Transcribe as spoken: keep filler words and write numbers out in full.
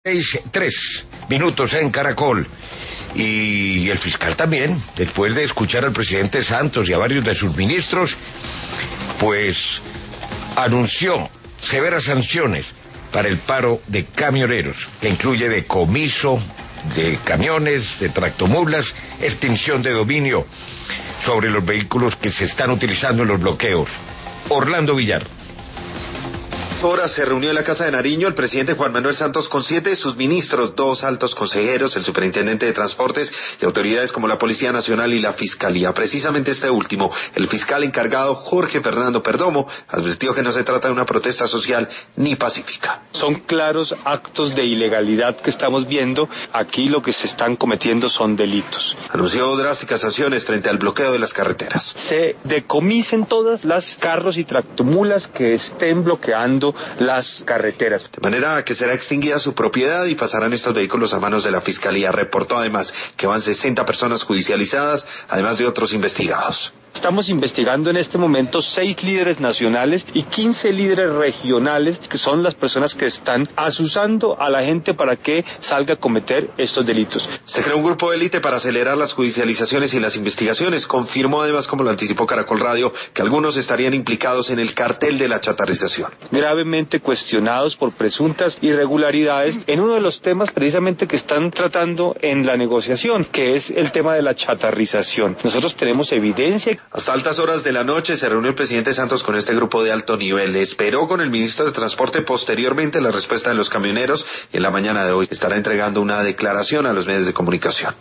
Seis, tres minutos en Caracol. Y el fiscal también, después de escuchar al presidente Santos y a varios de sus ministros, pues anunció severas sanciones para el paro de camioneros, que incluye decomiso de camiones, de tractomulas, extinción de dominio sobre los vehículos que se están utilizando en los bloqueos. Orlando Villar. Horas se reunió en la Casa de Nariño el presidente Juan Manuel Santos con siete de sus ministros, dos altos consejeros, el superintendente de Transportes y autoridades como la Policía Nacional y la Fiscalía. Precisamente este último, el fiscal encargado Jorge Fernando Perdomo, advirtió que no se trata de una protesta social ni pacífica. Son claros actos de ilegalidad que estamos viendo. Aquí lo que se están cometiendo son delitos. Anunció drásticas sanciones frente al bloqueo de las carreteras. Se decomisen todas las carros y tractomulas que estén bloqueando las carreteras. De manera que será extinguida su propiedad y pasarán estos vehículos a manos de la Fiscalía. Reportó además que van sesenta personas judicializadas, además de otros investigados. Estamos investigando en este momento seis líderes nacionales y quince líderes regionales, que son las personas que están asusando a la gente para que salga a cometer estos delitos. Se creó un grupo de élite para acelerar las judicializaciones y las investigaciones. Confirmó además, como lo anticipó Caracol Radio, que algunos estarían implicados en el cartel de la chatarrización. Gravemente cuestionados por presuntas irregularidades en uno de los temas precisamente que están tratando en la negociación, que es el tema de la chatarrización. Nosotros tenemos evidencia. Hasta altas horas de la noche se reunió el presidente Santos con este grupo de alto nivel. Esperó con el ministro de Transporte posteriormente la respuesta de los camioneros y en la mañana de hoy estará entregando una declaración a los medios de comunicación.